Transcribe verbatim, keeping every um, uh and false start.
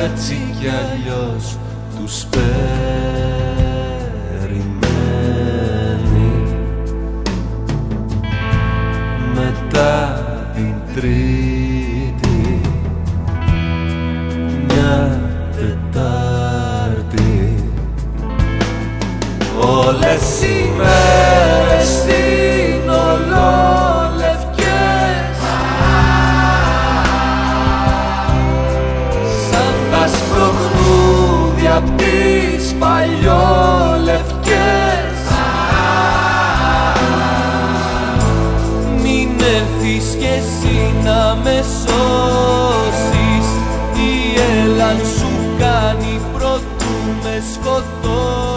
έτσι κι αλλιώς τους περιμένει. Μετά την Τρίτη, μια Τετάρτη, όλες οι μέρες είναι ολόλευκες, σαν τα σπροχνούδια απ' τις παλιόλευκες. Μην έρθεις κι εσύ να με σώσεις, η έλαν σου κάνει προτού με σκοτώσεις.